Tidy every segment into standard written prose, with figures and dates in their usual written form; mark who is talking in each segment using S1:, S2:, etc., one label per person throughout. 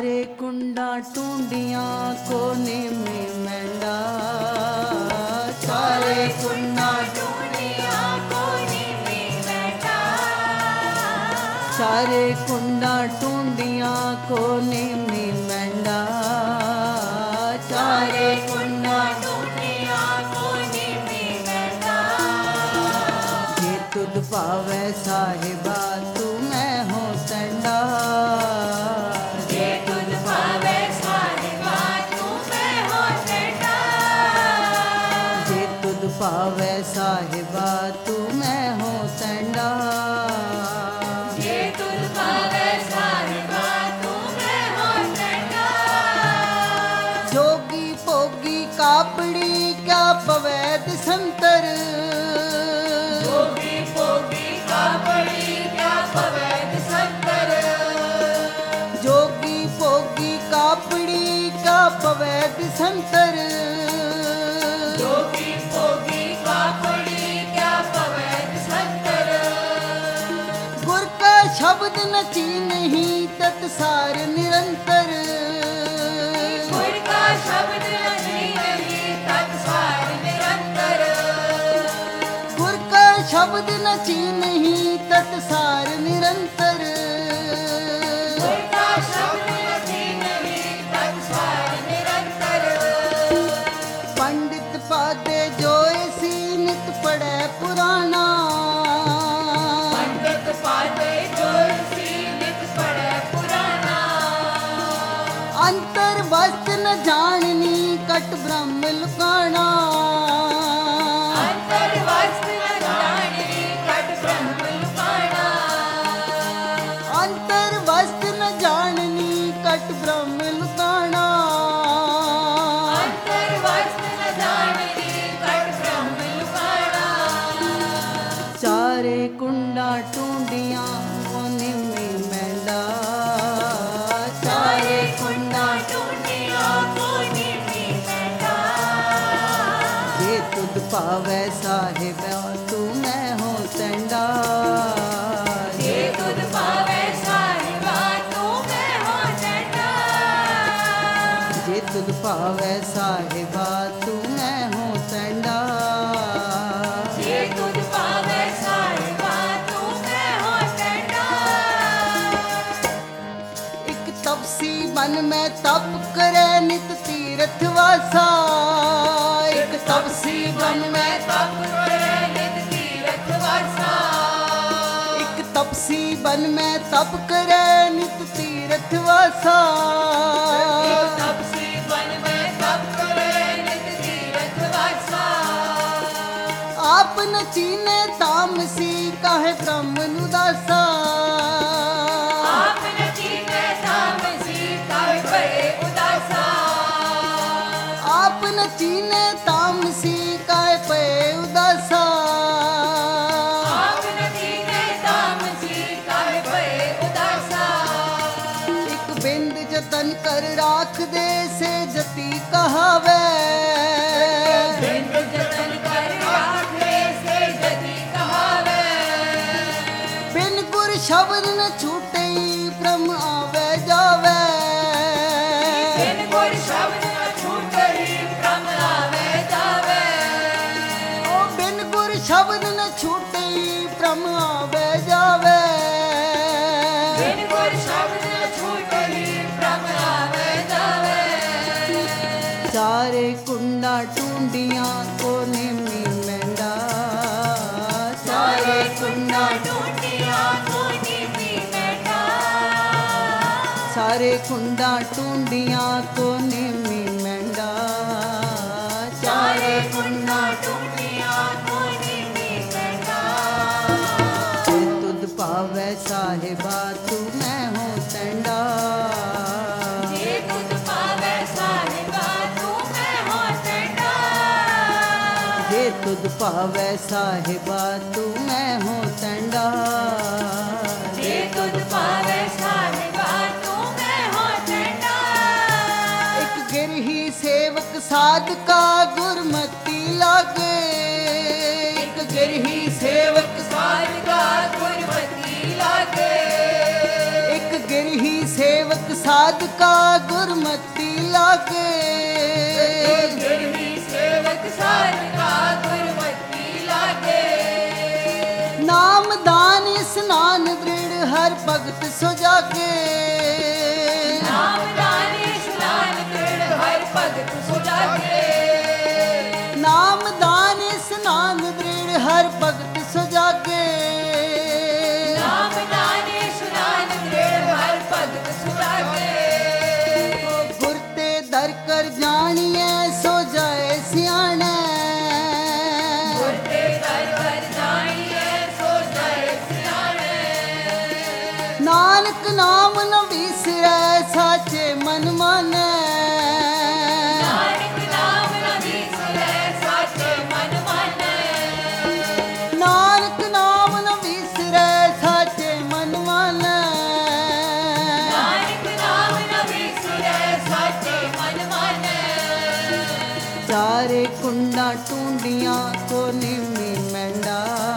S1: चारे कुंडा टूंडिया कोने में मैंडा, चारे कुंडा
S2: टूंडिया कोने में मैंडा,
S1: चारे कुंडा टूंडिया कोने में मैंडा, चारे कुंडा
S2: टूंडिया कोने में मैंडा।
S1: जे तुद पावे साहिबा तू मैं हो तंडा,
S2: जे तुद पावे साहिबा तू मैं हो तंडा,
S1: जे तुद पावे साहिबा तू मैं हो तंडा,
S2: जे तुद पावे साहिबा तू मैं हो तंडा।
S1: जोगी भोगी कापड़ी क्या पवैद संतर,
S2: जोगी भोगी कापड़ी क्या पवैद संतर,
S1: जोगी भोगी कापड़ी क्या पवैद संतर,
S2: जोगी भोगी कापड़ी क्या पवैद संतर।
S1: गुर का शब्द नची नहीं तत्सार निरंतर,
S2: गुर का शब्द नची नहीं तत्सार निरंतर,
S1: गुर का शब्द नची नहीं तत्सार निरंतर,
S2: गुर का शब्द नची नहीं तत्सार निरंतर।
S1: पंडित पादे जो ऐसी नित पढ़े पुराना,
S2: पंडित पाते जो नित पढ़े पुराना,
S1: अंतर वस्त न जाननी कट ब्रह्म लुकाना,
S2: अंतर वस्त्र न जाने कट ब्रह्म लुकाना,
S1: अंतर वस्त न जाननी कट ब्रह्म लुकाना,
S2: अंतर वस्त्र न जाने कट ब्रह्म लुकाना।
S1: चारे कुंडा टूंडिया कोने में मैंडा,
S2: चारे कुंडा टूंडिया कोने में मैंडा,
S1: जे तुद पावे साहिबा तू मैं हो तंडा,
S2: जे तुद पावे साहिबा तू मैं हो तंडा,
S1: जे तुद पावे साहिबा तू मैं हो तंडा,
S2: जे तुद पावे साहिबा तू मैं हो तंडा।
S1: एक तपसी बन में तप करे नित तीर्थ वासा, एक तपसी बन में
S2: तप करे नित तीरथ वासा,
S1: एक तपसी बन में तप करे नित तीर्थ वासा,
S2: एक तपसी वन में तप करे नित तीरथ वासा।
S1: आप न चीने तामसी काहे ब्रह्म नुदासा,
S2: आप न चीने तामसी काहे भये उदासा,
S1: आप न चीने तामसी काहे पे उदासा,
S2: आप न चीने तामसी काहे भये उदासा।
S1: एक बिंद जतन कर राख दे से जति कहावे,
S2: बिंद जतन कर राखे से जति कहावे,
S1: बिन गुर शब्द न छूटे ब्रह्म आवे जावे,
S2: बिन गुर शब्द न छूटई ब्रह्म आवे जावे,
S1: ओ बिन गुर शब्द न छूटे ब्रह्म आवे जावे,
S2: बिन गुर शब्द न छूटई ब्रह्म आवे जावे।
S1: चारे कुंडा टूंडिया कोने में मैंडा,
S2: चारे कुंडा टूंडिया कोने में मैंडा,
S1: सारे कुंडा टूंडिया कोने में मैंडा,
S2: चारे कुंडा टूंडिया कोने में मैंडा।
S1: जे तुद पावे साहिबा तू मैं हो तंडा,
S2: जे तुद पावे साहिबा तू मैं हो तंडा,
S1: जे तुद पावे साहिबा तू मैं हो तंडा,
S2: जे तुद पावे साहिबा तू मैं हो तंडा।
S1: एक गिरही सेवक साधका गुरमति लागे, एक गिरही सेवक
S2: साधका गुरमति लागे,
S1: एक गिर ही सेवक साधका गुरमति लागे।
S2: गिरही सेवक साधका गुरमति लागे।
S1: नाम दान स्नान दृढ़ हर भगत सो जागे।
S2: नाम दान स्नान दृढ़ हर भगत सो जागे।
S1: नाम दान स्नान दृढ़ हर भगत सो जागे।
S2: नाम दान स्नान दृढ़ हर भगत सो जागे।
S1: गुर ते दर कर जानिए सो जाए सियाने।
S2: गुर ते दर कर जानिए सो जाए सियाने।
S1: नानक नाम न विसरै साचे मन माने।
S2: नानक नाम न विसरै साचे मन माने।
S1: नानक नाम न विसरै साचे मन माने।
S2: नानक नाम न विसरै साचे मन माने।
S1: चारे कुंडा टूंडियां तो निमी मेंढा।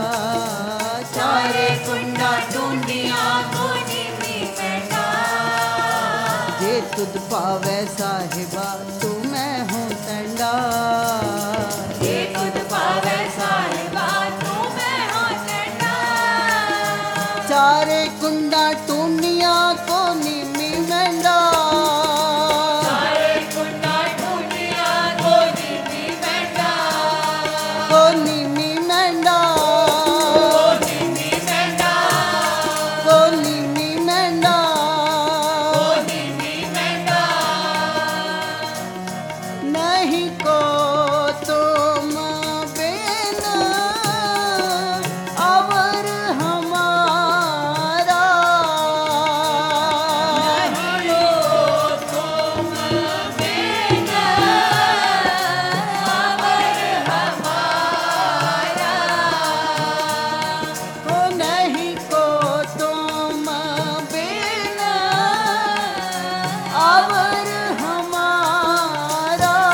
S2: चारे कुंडा टूंडियां को निमी मेंढा।
S1: जे तुद पावे साहिबा तू मैं हूँ टंडा।
S2: जे तुद पावे साहिबा तू मैं हूँ टंडा।
S1: चारे कुंडा टूंडियां को निमी मेंढा।
S2: चारे कुंडा टूंडियां को निमी मेंढा।
S1: को निमी मेंढा।
S2: को निमी मेंढा।
S1: को निमी मेंढा।
S2: को निमी मेंढा।
S1: नहीं को तुम बिन अवर हमारा।
S2: नहीं हो तुम बिन अवर हमारा।
S1: हो नहीं को तुम बिन अवर हमारा।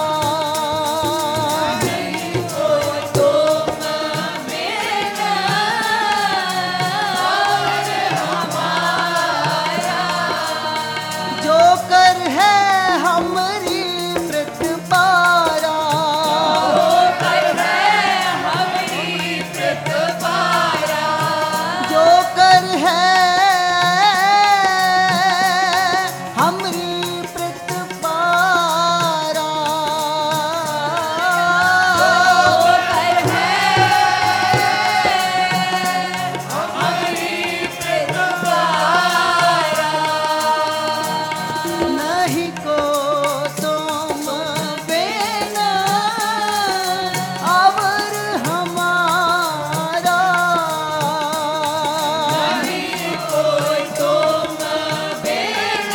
S2: नहीं हो तुम बिन अवर हमारा।
S1: जो कर है हमारी मृत पारा।
S2: कर है हमारी कृत पारा।
S1: जो कर है हमरी मृत पारा।
S2: कर है हमारी कृत पारा।
S1: नहीं को तुम बिन अवर हमारा।
S2: नहीं कोई तुम बिन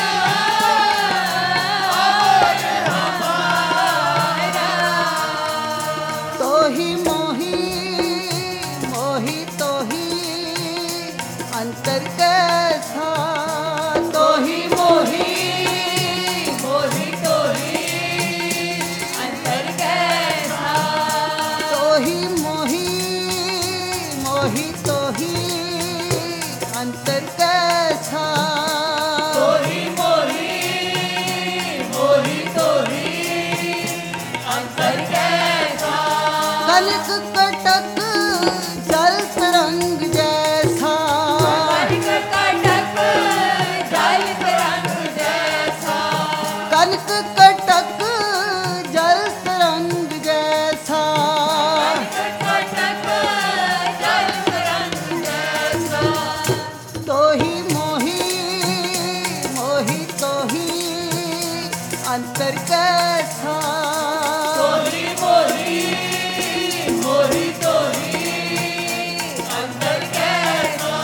S2: अवर हमारा।
S1: तो ही मोही मोही तो ही अंतर कैसा। तो ही मोही
S2: मोही तो ही अंतर कैसा।
S1: तो ही मोही मोही तो ही अंतर कैसा।
S2: तो ही मोही मोही तो ही अंतर कैसा।
S1: कनक कटक जल तरंग जैसा।
S2: कनक कटक जल तरंग जैसा।
S1: कनक कटक जल तरंग जैसा।
S2: कनक कटक जल तरंग जैसा।
S1: तो ही मोही मोही तो ही अंतर कैसा।
S2: तो ही मोही मोही तो ही अंतर कैसा।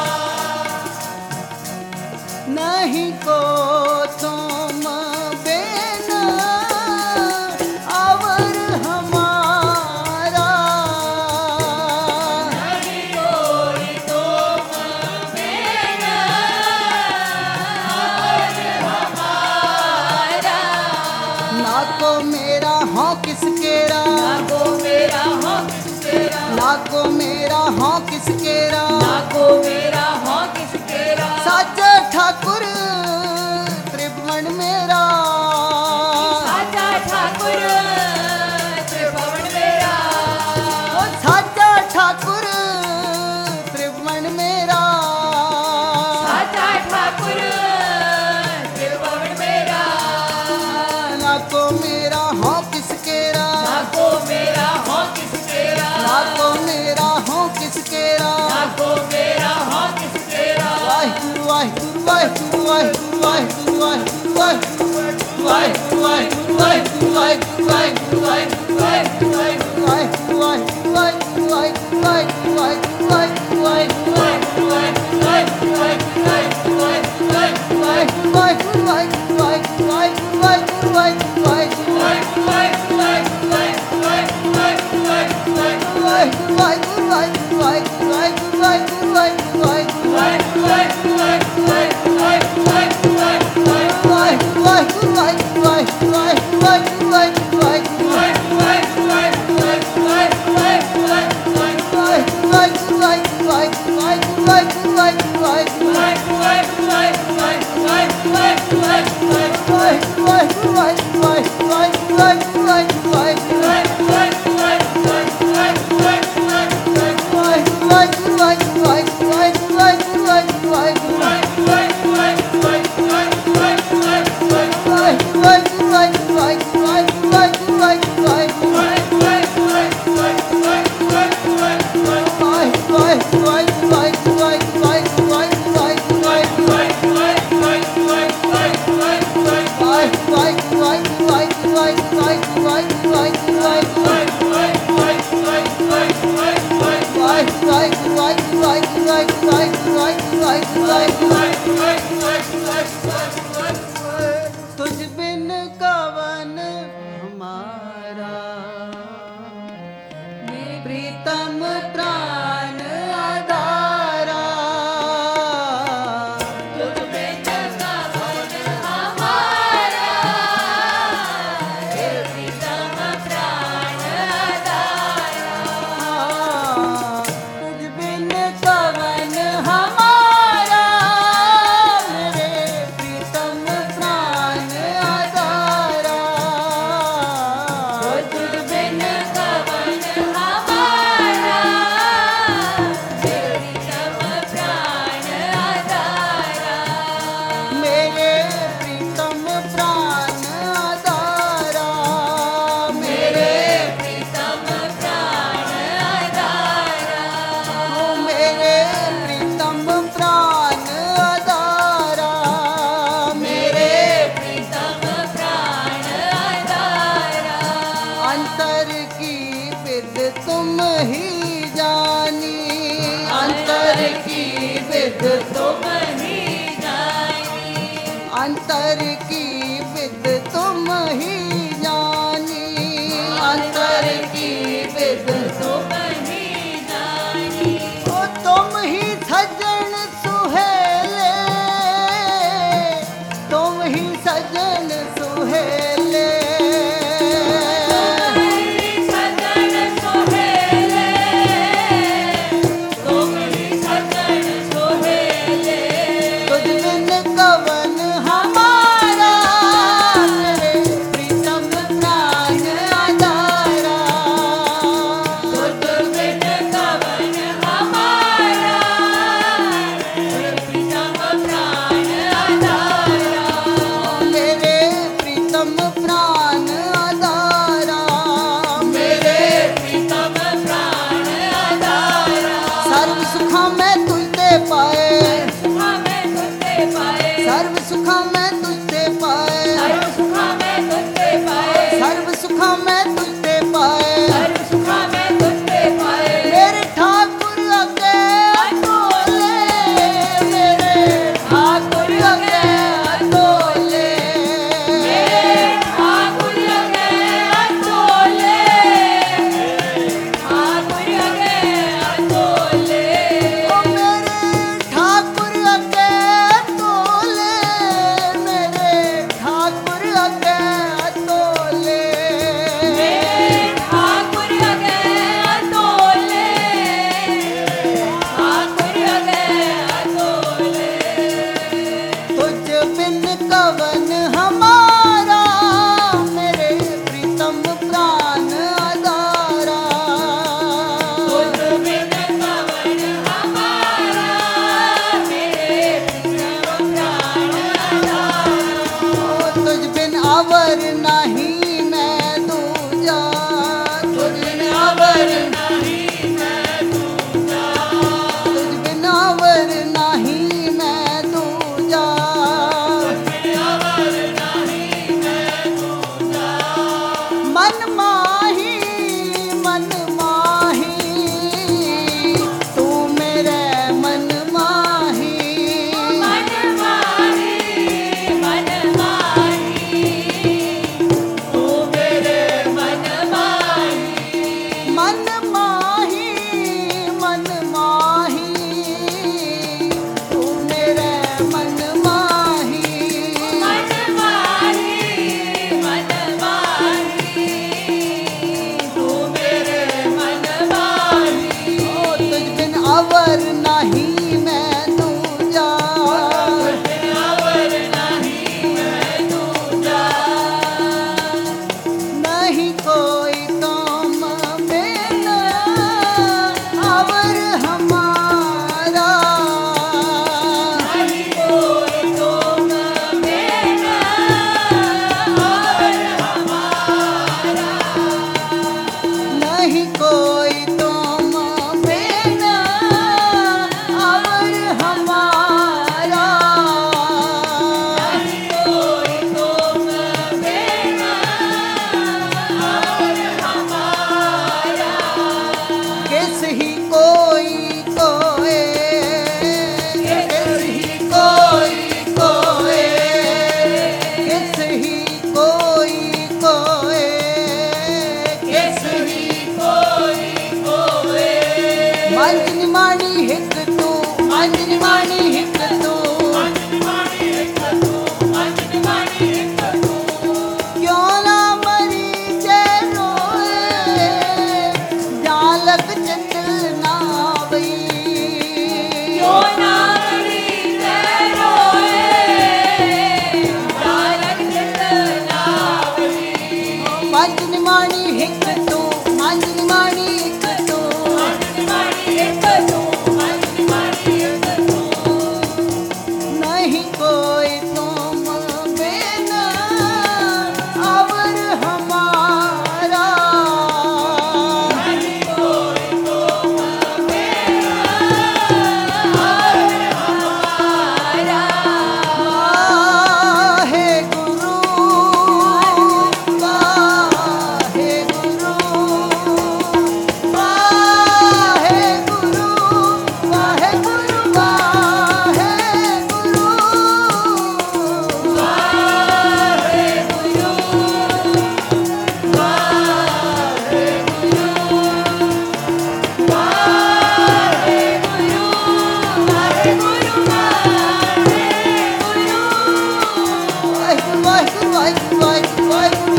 S1: नहीं को तुम बिन अवर हमारा।
S2: नहीं कोई तुम बिन अवर हमारा।
S1: ना को मेरा हाँ किसकेरा।
S2: नागो मेरा हो किसकेरा।
S1: ना को मेरा हाँ किसकेरा।
S2: नागो मेरा हो किसकेरा।
S1: साचा ठाकुर तुझ बिन कवन हमारा प्रीतम प्राण आधारा।
S2: तुझ बिन कवन हमारा प्रीतम प्राण आधारा।
S1: तुझ बिन कवन हमारा मेरे प्रीतम प्राण आधारा।
S2: तुझ बिन कवन हमारा प्रीतम प्राण आधारा।
S1: मेरे प्रीतम प्राण आधारा।
S2: मेरे प्रीतम प्राण आधारा।
S1: मेरे प्रीतम प्राण आधारा।
S2: मेरे प्रीतम प्राण आधारा।
S1: अंतर की विद तुम ही जानी। अंतर की विद
S2: तुम ही जानी।
S1: अंतर की विद तुम ही जानी। अंतर की विद
S2: तुम ही जानी।
S1: ओ तुम ही सजन सुहेले। तुम ही सजन सुहेले।
S2: सजन सोहेले। तुम ही सजन सोहेले।
S1: तुझ बिन कवन हमारा मेरे प्रीतम प्राण आधारा।
S2: तुझ बिन कवन हमारा प्रीतम प्राण आधारा।
S1: मेरे प्रीतम प्राण आधारा।
S2: मेरे प्रीतम प्राण आधारा।
S1: सर्व सुखा मैं तुझते पाए।
S2: सुखा में तुझते पाए।
S1: सर्व सुखा मैं तुझते पाए।
S2: सर्व सुखा में तुझते पाए।
S1: सर्व सुखा मैं तुझते पाए।
S2: सर्व सुखा में तुझते पाए।
S1: मेरे ठाकुर अगे अतोले। मेरे ठाकुर अगे अतोले।
S2: ठाकुर अगे अतोले। ठाकुर अगे अतोले।
S1: ओ मेरे ठाकुर अगे अतोले।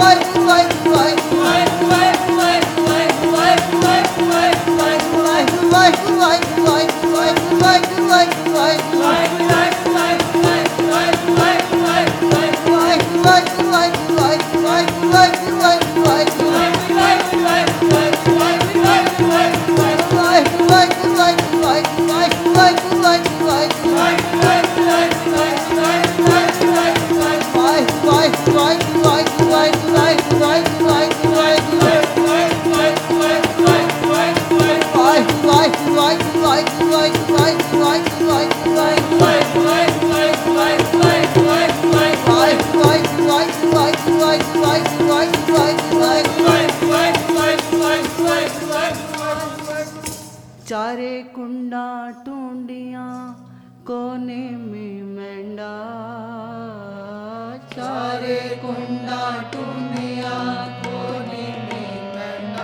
S1: चारे कुंडा टूंडिया कोने में मेंढा, चारे कुंडा टूंडिया कोने में मेंढा,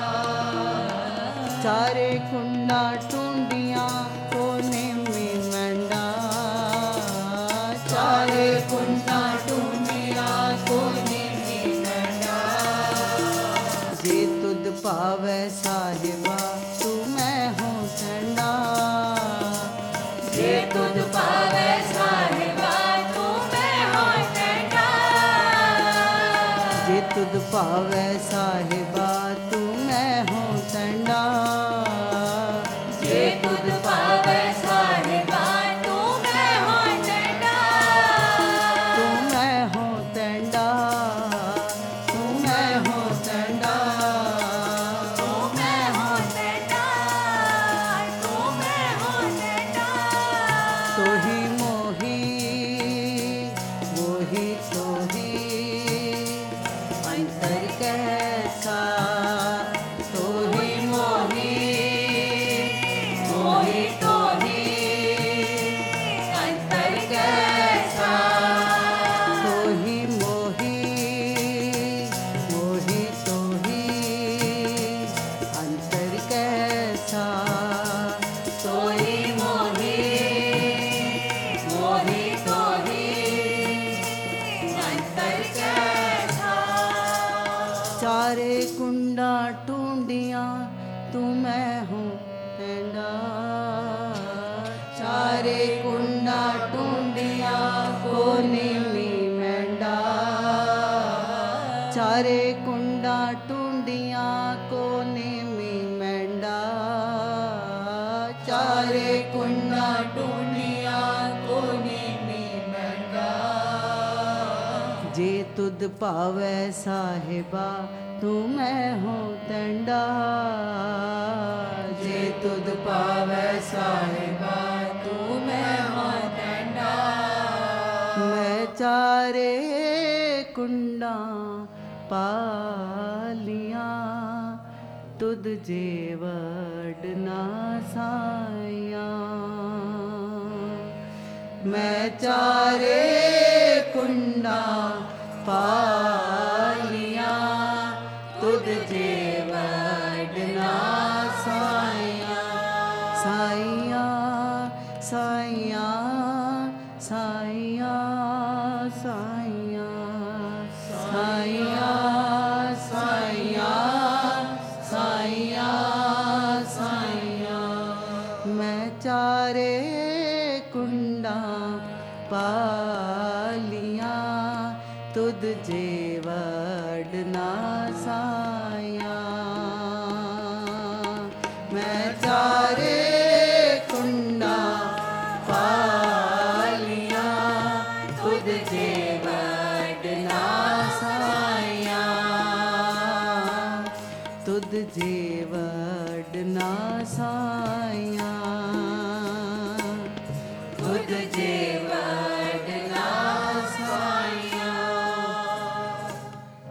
S1: चारे कुंडा टूंडिया कोने में मेंढा, चारे कुंडा टूंडिया कोने में मेंढा। जे तुद पावे साहिबा तू मैं हूँ ठंडा,
S2: जे तुद पावे साहिबा तू मैं हूँ ठंडा,
S1: जे तुद पावे साहिबा तू मैं हूँ ठंडा,
S2: जे तुद पावे साहिबा तू मैं हूँ ठंडा,
S1: तू मैं हूँ ठंडा, तू मैं हूँ ठंडा,
S2: तू मैं हूँ ठंडा, तू मैं हूँ ठंडा।
S1: तो ही मोही वही तो ही अंतर कैसा, तो ही मोही
S2: मोही तो ही अंतर कैसा,
S1: तो ही मोही मोही तो ही अंतर कैसा,
S2: तो ही मोही मोही तो ही अंतर कैसा।
S1: चारे कुंडा टूंडिया तू मैं हूँ ठंडा, चारे कुंडा टूंडिया कोने में मेंढा, चारे कुंडा टूंडिया कोने में मेंढा, चारे कुंडा टूंडिया कोने में मेंढा। जे तुद पावे साहिबा तू मैं हूँ ठंडा, जे तुद पावे साहिबा तू मैं हूँ ठंडा। मैं चारे कुंडा पालिया तुद जेवड ना साया, मैं चारे कुंडा पालिया तुद जेवड ना साया, साइया साइया साइया साइया साइया साइया साइया साइया। मैं चारे कुंडा पालिया तुद जेवड ना साया, मैं चारे कुंडा पालिया तुद जेवड ना साया, तुद जेवड ना साया।